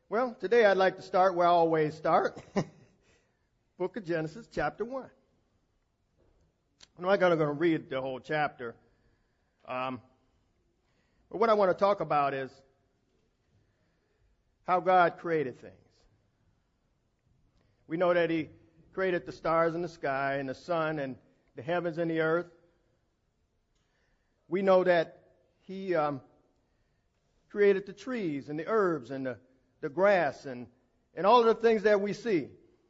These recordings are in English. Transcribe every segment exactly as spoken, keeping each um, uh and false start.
Well, today I'd like to start where I always start. Book of Genesis, chapter one. I'm not going to read the whole chapter. Um, but what I want to talk about is how God created things. We know that He created the stars in the sky and the sun and the heavens and the earth. We know that He um, created the trees and the herbs and the, the grass and, and all of the things that we see.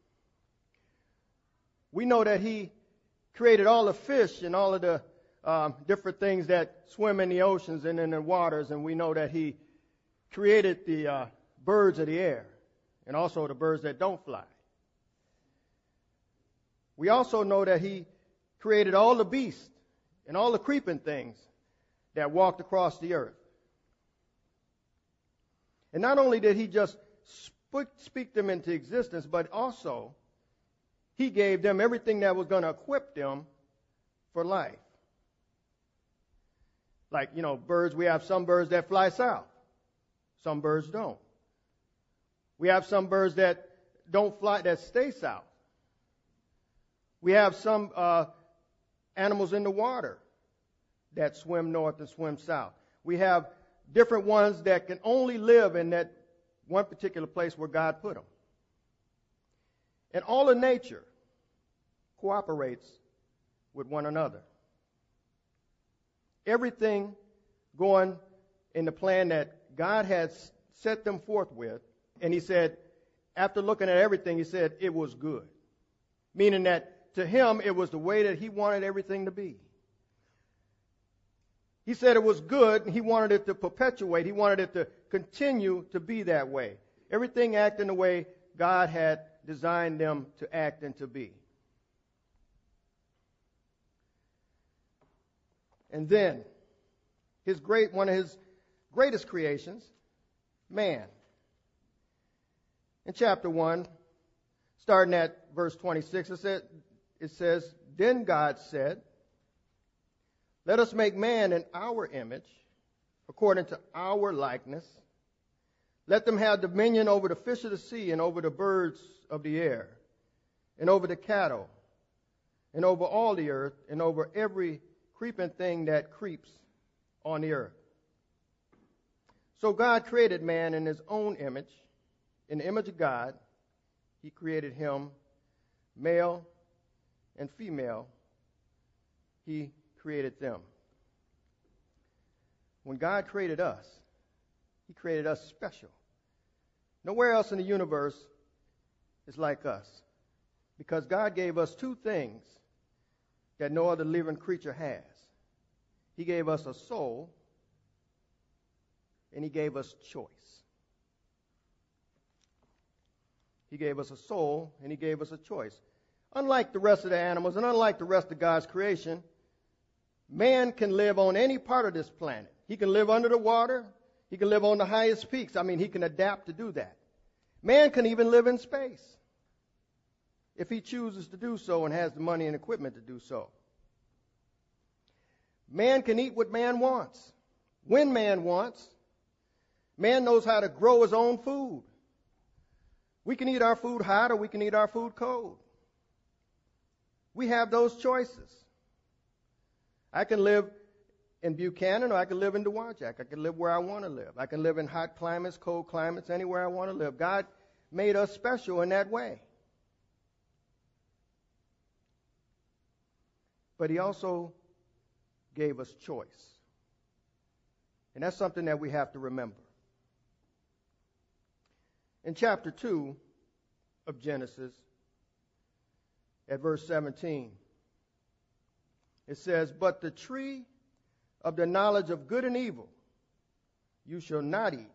We know that He created all the fish and all of the um, different things that swim in the oceans and in the waters, and we know that He created the uh, birds of the air and also the birds that don't fly. We also know that He created all the beasts and all the creeping things that walked across the earth. And not only did He just speak them into existence, but also He gave them everything that was going to equip them for life. Like, you know, birds, we have some birds that fly south. Some birds don't. We have some birds that don't fly, that stay south. We have some uh, animals in the water that swim north and swim south. We have different ones that can only live in that one particular place where God put them. And all of nature cooperates with one another. Everything going in the plan that God had set them forth with, and He said, after looking at everything, He said it was good. Meaning that to Him, it was the way that He wanted everything to be. He said it was good, and He wanted it to perpetuate. He wanted it to continue to be that way. Everything acting the way God had designed them to act and to be. And then, his great one of His greatest creations, man. In chapter one, starting at verse twenty-six, it says, it says, Then God said, Let us make man in our image, according to our likeness. Let them have dominion over the fish of the sea, and over the birds of the air, and over the cattle, and over all the earth, and over every creeping thing that creeps on the earth. So God created man in His own image. In the image of God, He created him, male and female. He created them. When God created us, He created us special. Nowhere else in the universe is like us. Because God gave us two things that no other living creature has. He gave us a soul, and He gave us choice. He gave us a soul, and He gave us a choice. Unlike the rest of the animals, and unlike the rest of God's creation, man can live on any part of this planet. He can live under the water. He can live on the highest peaks. I mean, he can adapt to do that. Man can even live in space if he chooses to do so and has the money and equipment to do so. Man can eat what man wants, when man wants. Man knows how to grow his own food. We can eat our food hot or we can eat our food cold. We have those choices. I can live in Buchanan or I can live in Dowagiac. I can live where I want to live. I can live in hot climates, cold climates, anywhere I want to live. God made us special in that way. But He also gave us choice. And that's something that we have to remember. In chapter two of Genesis, at verse seventeen, it says, But the tree of the knowledge of good and evil you shall not eat.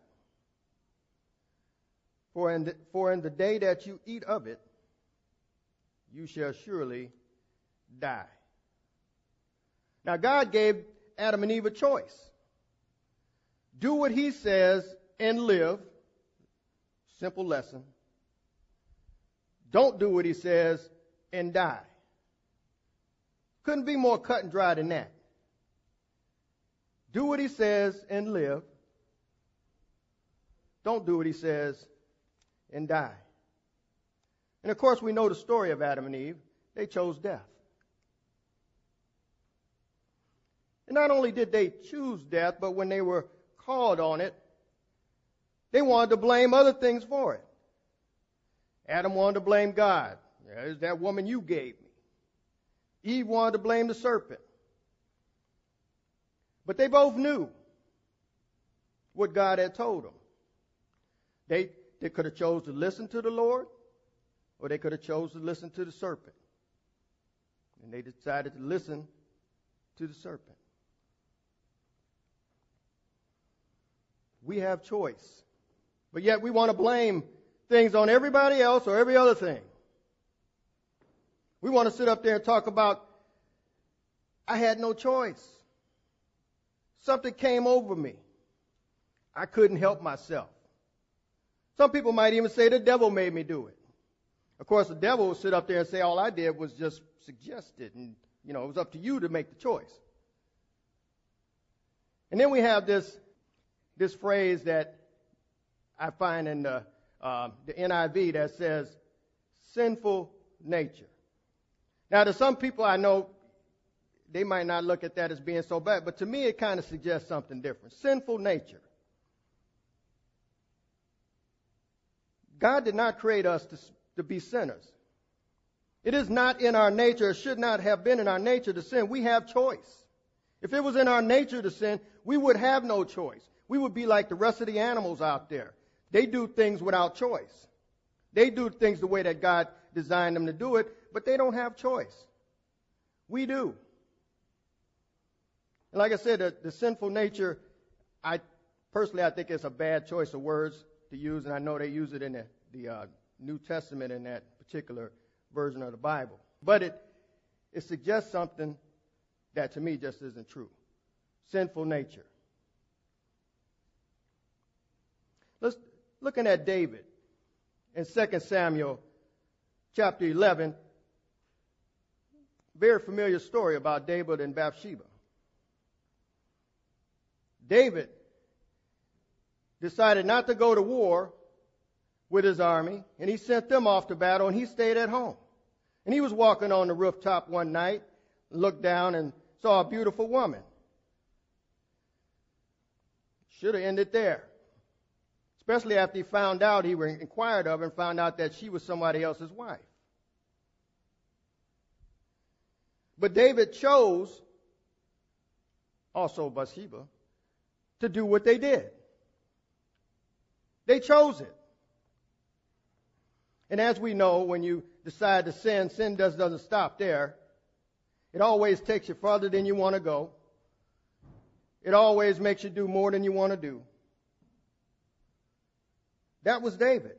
For in the, for in the day that you eat of it, you shall surely die. Now God gave Adam and Eve a choice. Do what He says and live. Simple lesson. Don't do what He says and die. Couldn't be more cut and dry than that. Do what He says and live. Don't do what He says and die. And of course, we know the story of Adam and Eve. They chose death. And not only did they choose death, but when they were called on it, they wanted to blame other things for it. Adam wanted to blame God. There's that woman you gave me. Eve wanted to blame the serpent. But they both knew what God had told them. They, they could have chose to listen to the Lord, or they could have chose to listen to the serpent. And they decided to listen to the serpent. We have choice. But yet we want to blame things on everybody else or every other thing. We want to sit up there and talk about, I had no choice. Something came over me. I couldn't help myself. Some people might even say the devil made me do it. Of course, the devil will sit up there and say all I did was just suggest it, and you know, it was up to you to make the choice. And then we have this this phrase that I find in the, uh, the N I V that says sinful nature. Now, to some people I know, they might not look at that as being so bad, but to me it kind of suggests something different. Sinful nature. God did not create us to, to be sinners. It is not in our nature, it should not have been in our nature to sin. We have choice. If it was in our nature to sin, we would have no choice. We would be like the rest of the animals out there. They do things without choice. They do things the way that God designed them to do it, but they don't have choice. We do. And like I said, the, the sinful nature, I personally I think it's a bad choice of words to use, and I know they use it in the, the uh, New Testament in that particular version of the Bible. But it it suggests something that to me just isn't true. Sinful nature. Let's looking at David in Second Samuel chapter eleven. Very familiar story about David and Bathsheba. David decided not to go to war with his army, and he sent them off to battle, and he stayed at home. And he was walking on the rooftop one night, looked down and saw a beautiful woman. Should have ended there. Especially after he found out, he inquired of her and found out that she was somebody else's wife. But David chose, also Bathsheba, to do what they did. They chose it. And as we know, when you decide to sin, sin just doesn't stop there. It always takes you further than you want to go. It always makes you do more than you want to do. That was David.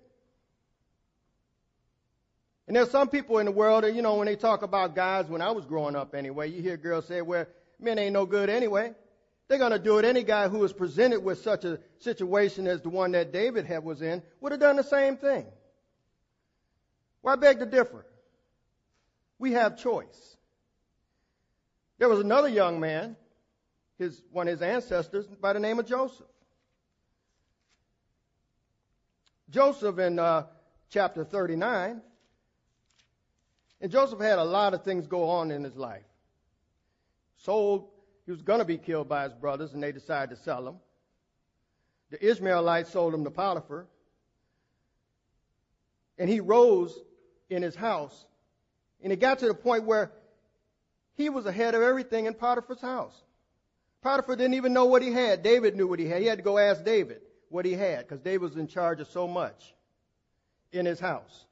And there's some people in the world that, you know, when they talk about guys, when I was growing up anyway, you hear girls say, well, men ain't no good anyway. They're going to do it. Any guy who was presented with such a situation as the one that David had was in would have done the same thing. Well, I beg to differ. We have choice. There was another young man, his one of his ancestors, by the name of Joseph. Joseph in uh, chapter thirty-nine, and Joseph had a lot of things go on in his life. Sold, he was going to be killed by his brothers, and they decided to sell him. The Ishmaelites sold him to Potiphar, and he rose in his house, and it got to the point where he was ahead of everything in Potiphar's house. Potiphar didn't even know what he had. David knew what he had. He had to go ask David what he had, because David was in charge of so much in his house.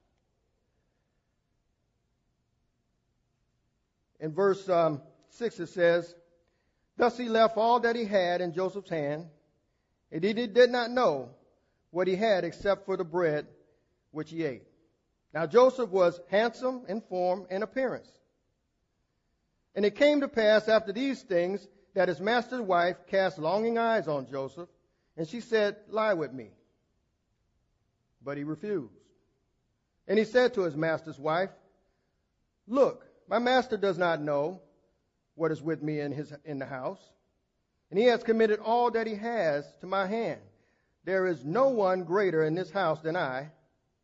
In verse um, six it says, thus he left all that he had in Joseph's hand, and he did not know what he had except for the bread which he ate. Now Joseph was handsome in form and appearance. And it came to pass after these things that his master's wife cast longing eyes on Joseph, and she said, lie with me. But he refused. And he said to his master's wife, look, my master does not know what is with me in his in the house, and he has committed all that he has to my hand. There is no one greater in this house than I,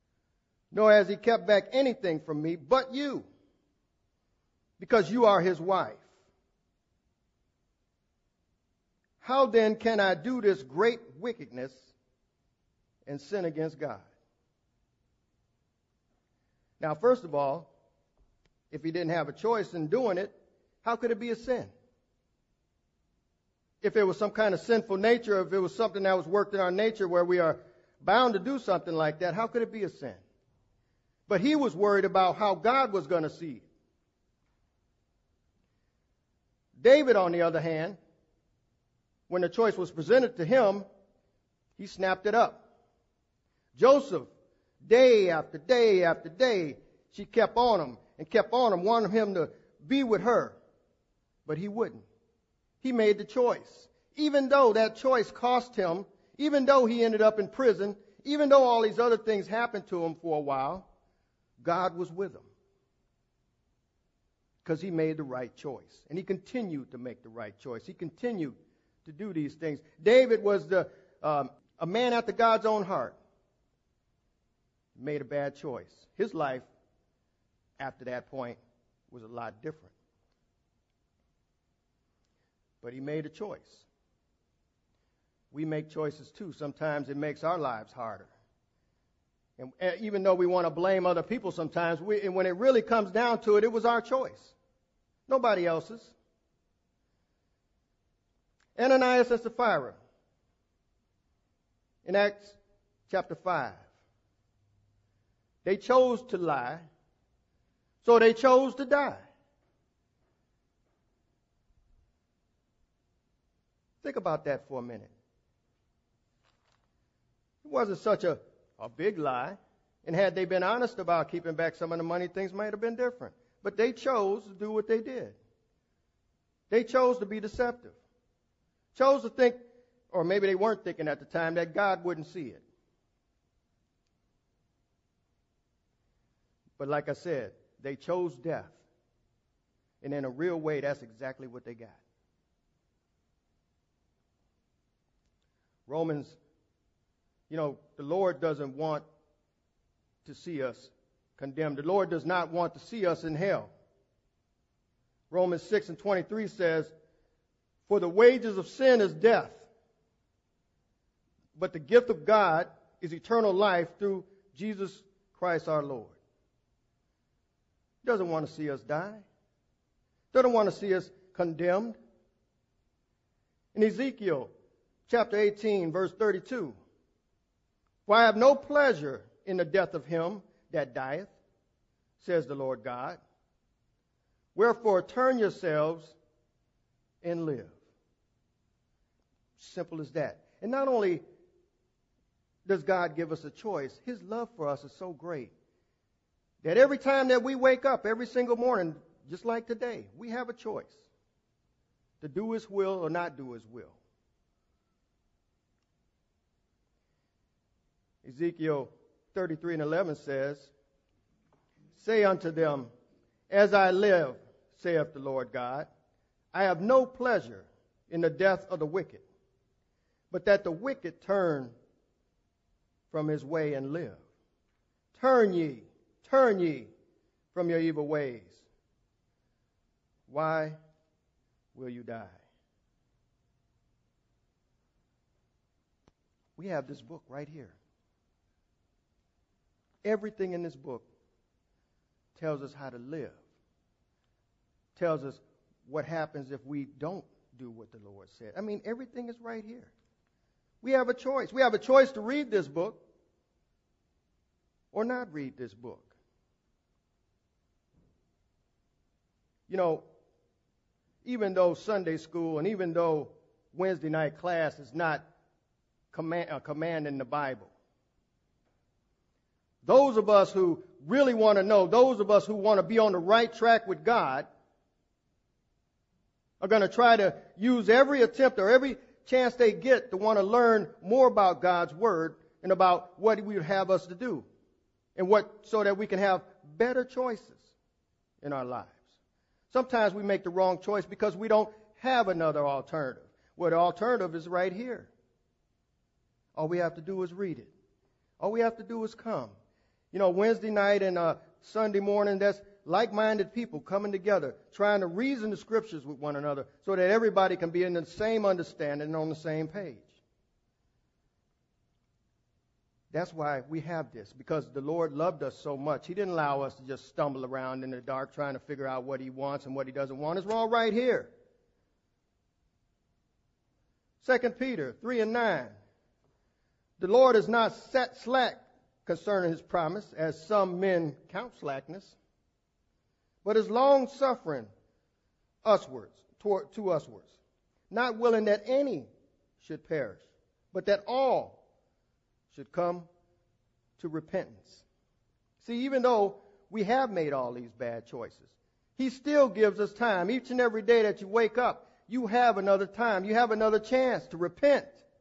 nor has he kept back anything from me but you, because you are his wife. How then can I do this great wickedness and sin against God? Now, first of all, if he didn't have a choice in doing it, how could it be a sin? If it was some kind of sinful nature, if it was something that was worked in our nature where we are bound to do something like that, how could it be a sin? But he was worried about how God was going to see it. David, on the other hand, when the choice was presented to him, he snapped it up. Joseph, day after day after day, she kept on him and kept on him, wanting him to be with her. But he wouldn't. He made the choice. Even though that choice cost him, even though he ended up in prison, even though all these other things happened to him for a while, God was with him. Because he made the right choice. And he continued to make the right choice. He continued to do these things. David was the um, a man after God's own heart. Made a bad choice. His life, after that point, was a lot different. But he made a choice. We make choices too. Sometimes it makes our lives harder. And even though we want to blame other people sometimes, we, and when it really comes down to it, it was our choice. Nobody else's. Ananias and Sapphira in Acts chapter five. They chose to lie, so they chose to die. Think about that for a minute. It wasn't such a, a big lie. And had they been honest about keeping back some of the money, things might have been different. But they chose to do what they did. They chose to be deceptive. Chose to think, or maybe they weren't thinking at the time, that God wouldn't see it. But like I said, they chose death. And in a real way, that's exactly what they got. Romans, you know, the Lord doesn't want to see us condemned. The Lord does not want to see us in hell. Romans six and twenty-three says, for the wages of sin is death, but the gift of God is eternal life through Jesus Christ our Lord. He doesn't want to see us die. Doesn't want to see us condemned. In Ezekiel chapter eighteen, verse thirty-two, for I have no pleasure in the death of him that dieth, says the Lord God. Wherefore turn yourselves and live. Simple as that. And not only does God give us a choice, his love for us is so great that every time that we wake up, every single morning, just like today, we have a choice to do his will or not do his will. Ezekiel thirty-three and eleven says, say unto them, as I live, saith the Lord God, I have no pleasure in the death of the wicked, but that the wicked turn from his way and live. Turn ye, turn ye from your evil ways. Why will you die? We have this book right here. Everything in this book tells us how to live. Tells us what happens if we don't do what the Lord said. I mean, everything is right here. We have a choice. We have a choice to read this book or not read this book. You know, even though Sunday school and even though Wednesday night class is not command, a command in the Bible, those of us who really want to know, those of us who want to be on the right track with God, are going to try to use every attempt or every chance they get to want to learn more about God's Word and about what He would have us to do, and what so that we can have better choices in our lives. Sometimes we make the wrong choice because we don't have another alternative. Well, the alternative is right here. All we have to do is read it. All we have to do is come. You know, Wednesday night and uh, Sunday morning, that's like-minded people coming together, trying to reason the scriptures with one another so that everybody can be in the same understanding and on the same page. That's why we have this, because the Lord loved us so much. He didn't allow us to just stumble around in the dark trying to figure out what he wants and what he doesn't want. It's all right here. Second Peter three and nine. The Lord is not set slack concerning his promise, as some men count slackness, but is long-suffering uswards, toward, to uswards, not willing that any should perish, but that all should come to repentance. See, even though we have made all these bad choices, he still gives us time. Each and every day that you wake up, you have another time. You have another chance to repent,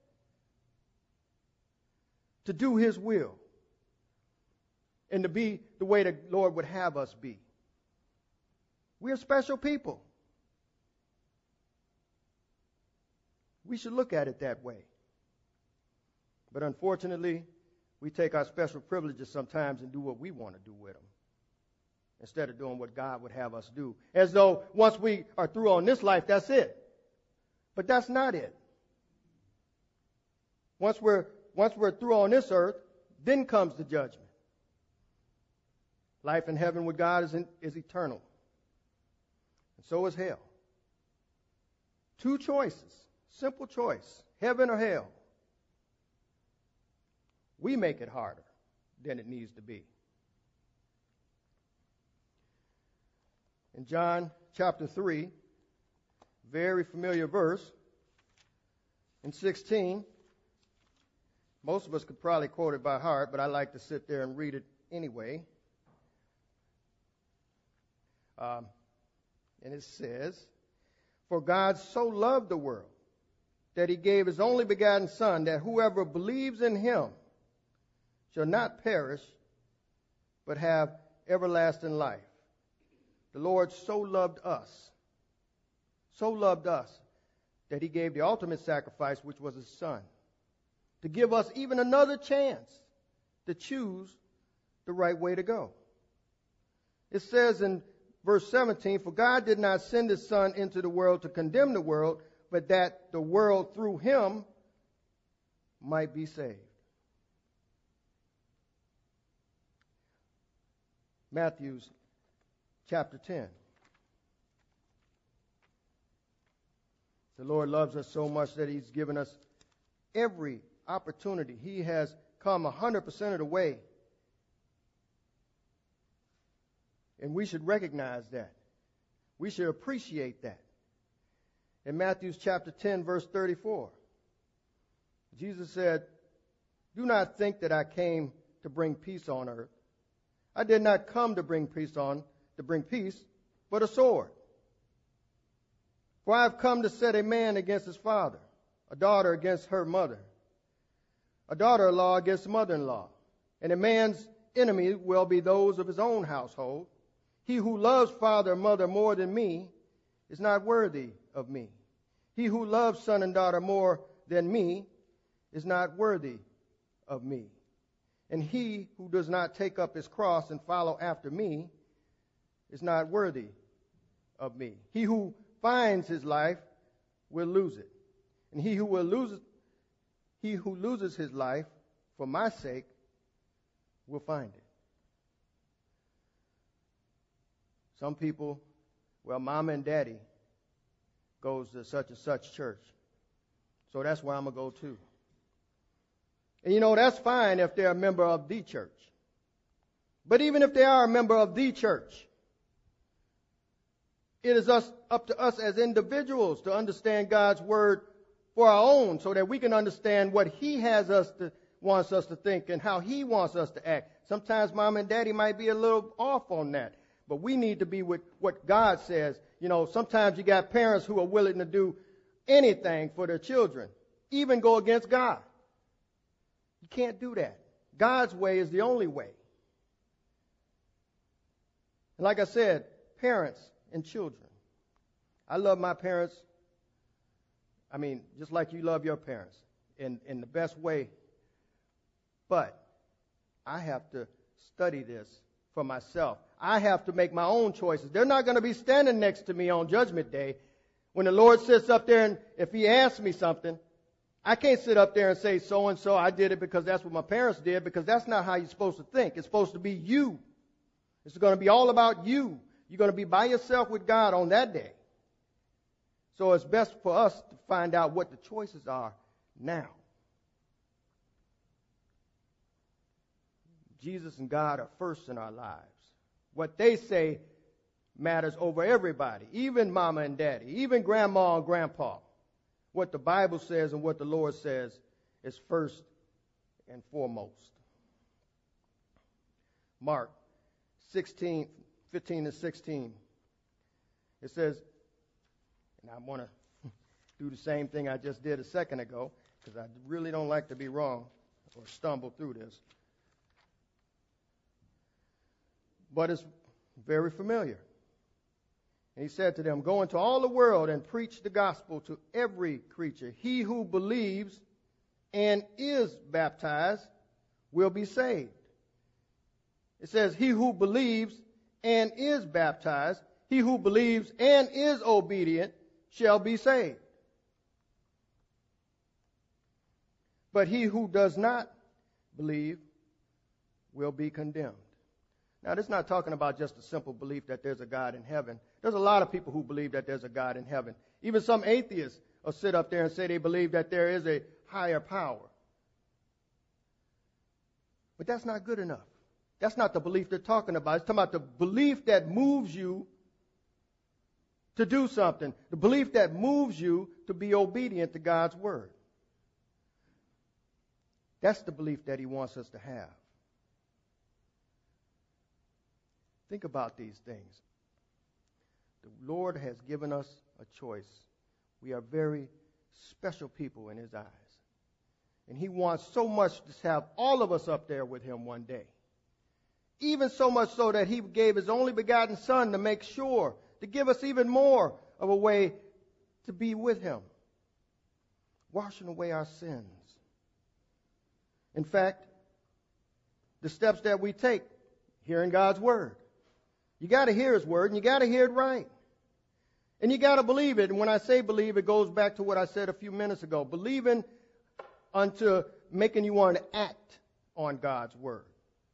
to do his will, and to be the way the Lord would have us be. We're special people. We should look at it that way. But unfortunately, we take our special privileges sometimes and do what we want to do with them, instead of doing what God would have us do. As though once we are through on this life, that's it. But that's not it. Once we're, once we're through on this earth, then comes the judgment. Life in heaven with God is, in, is eternal. And so is hell. Two choices. Simple choice. Heaven or hell. We make it harder than it needs to be. In John chapter three, very familiar verse, in sixteen, most of us could probably quote it by heart, but I like to sit there and read it anyway. Um, and it says, "For God so loved the world that he gave his only begotten Son, that whoever believes in him shall not perish, but have everlasting life." The Lord so loved us, so loved us, that he gave the ultimate sacrifice, which was his Son, to give us even another chance to choose the right way to go. It says in verse seventeen, "For God did not send his Son into the world to condemn the world, but that the world through him might be saved." Matthew chapter ten. The Lord loves us so much that he's given us every opportunity. He has come one hundred percent of the way. And we should recognize that. We should appreciate that. In Matthew chapter ten, verse thirty-four, Jesus said, "Do not think that I came to bring peace on earth. I did not come to bring peace on, to bring peace, but a sword. For I have come to set a man against his father, a daughter against her mother, a daughter-in-law against mother-in-law, and a man's enemy will be those of his own household. He who loves father or mother more than me is not worthy of me. He who loves son and daughter more than me is not worthy of me. And he who does not take up his cross and follow after me is not worthy of me. He who finds his life will lose it. And he who will lose it, he who loses his life for my sake will find it." Some people, well, mama and daddy goes to such and such church, so that's where I'm going to go too. And you know, that's fine if they're a member of the church. But even if they are a member of the church, it is us, up to us as individuals to understand God's word for our own, so that we can understand what he has us to, wants us to think and how he wants us to act. Sometimes mom and daddy might be a little off on that, but we need to be with what God says. You know, sometimes you got parents who are willing to do anything for their children, even go against God. You can't do that. God's way is the only way. And like I said, parents and children. I love my parents, I mean, just like you love your parents, in, in the best way. But I have to study this for myself. I have to make my own choices. They're not going to be standing next to me on Judgment Day. When the Lord sits up there and if He asks me something, I can't sit up there and say, so and so, I did it because that's what my parents did, because that's not how you're supposed to think. It's supposed to be you. It's going to be all about you. You're going to be by yourself with God on that day. So it's best for us to find out what the choices are now. Jesus and God are first in our lives. What they say matters over everybody, even mama and daddy, even grandma and grandpa. What the Bible says and what the Lord says is first and foremost. Mark sixteen, fifteen and sixteen. It says, and I want to do the same thing I just did a second ago, because I really don't like to be wrong or stumble through this. But it's very familiar. And He said to them, go into all the world and preach the gospel to every creature. He who believes and is baptized will be saved. It says, he who believes and is baptized, he who believes and is obedient shall be saved. But he who does not believe will be condemned. Now, this is not talking about just a simple belief that there's a God in heaven. There's a lot of people who believe that there's a God in heaven. Even some atheists will sit up there and say they believe that there is a higher power. But that's not good enough. That's not the belief they're talking about. It's talking about the belief that moves you to do something. The belief that moves you to be obedient to God's word. That's the belief that He wants us to have. Think about these things. The Lord has given us a choice. We are very special people in His eyes. And He wants so much to have all of us up there with Him one day. Even so much so that He gave His only begotten Son to make sure, to give us even more of a way to be with Him. Washing away our sins. In fact, the steps that we take, hearing God's word. You got to hear His word, and you got to hear it right. And you got to believe it. And when I say believe, it goes back to what I said a few minutes ago. Believing unto making you want to act on God's word.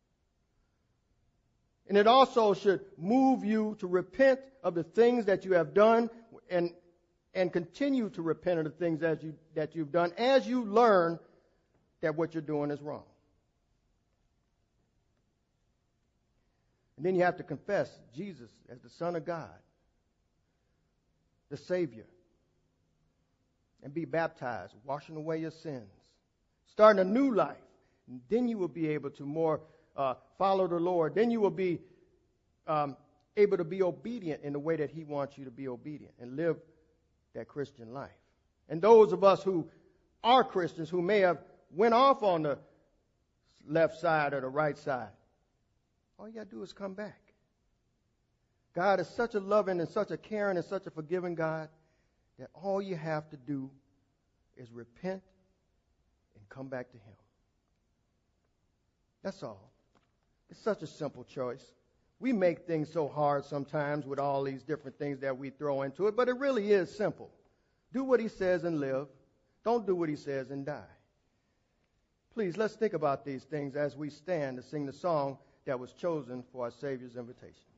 And it also should move you to repent of the things that you have done and and continue to repent of the things that you that you've done as you learn that what you're doing is wrong. And then you have to confess Jesus as the Son of God, the Savior, and be baptized, washing away your sins, starting a new life. And then you will be able to more uh, follow the Lord. Then you will be um, able to be obedient in the way that He wants you to be obedient and live that Christian life. And those of us who are Christians who may have went off on the left side or the right side, all you got to do is come back. God is such a loving and such a caring and such a forgiving God that all you have to do is repent and come back to Him. That's all. It's such a simple choice. We make things so hard sometimes with all these different things that we throw into it, but it really is simple. Do what He says and live. Don't do what He says and die. Please, let's think about these things as we stand to sing the song that was chosen for our Savior's invitation.